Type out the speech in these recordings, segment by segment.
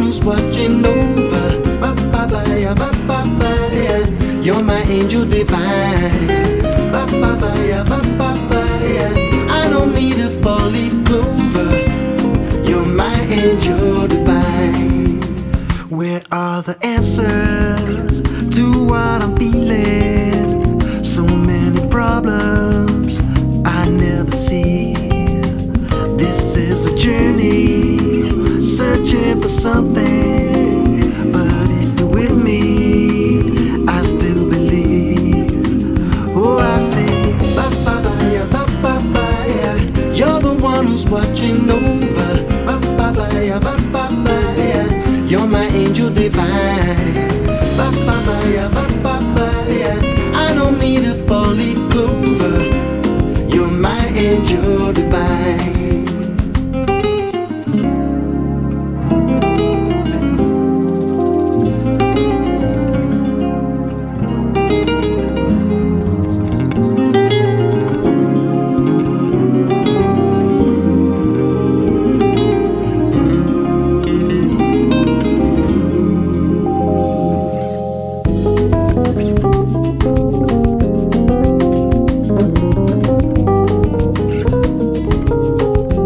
who's watching over. Ba-ba-ba-ya, ba-ba-ba-ya. You're my angel divine. Ba-ba-ba-ya, ba-ba-ba-ya. I don't need a four-leaf clover. You're my angel divine. Where are the answers to what I'm feeling? So many problems I never see. This is a journey, searching for something. But if you're with me, I still believe. Oh, I say, ba-ba-ba-ya, ba-ba-ba-ya. You're the one who's watching over. Ba-ba-ba-ya, ba-ba-ba-ya. You're my angel divine. Ba-ba-ba-ya, ba-ba-ba-ya. I don't need a four-leaf clover. You're my angel divine.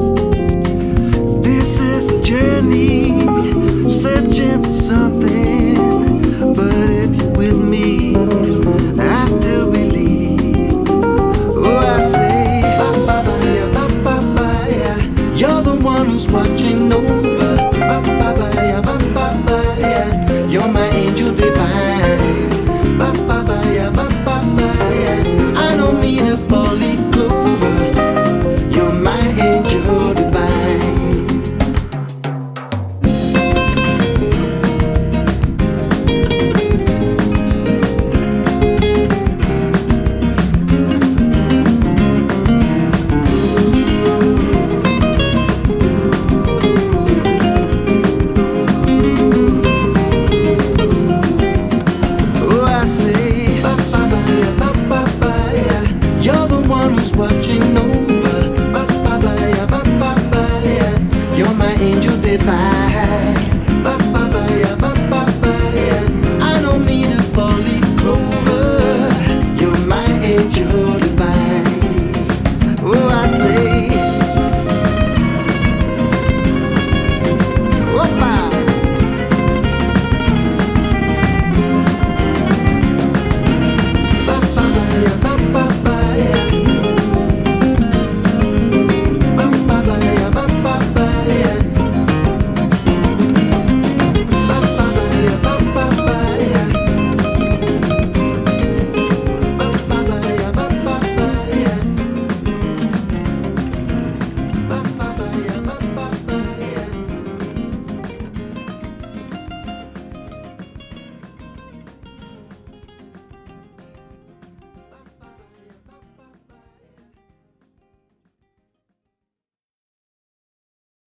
Searching for something.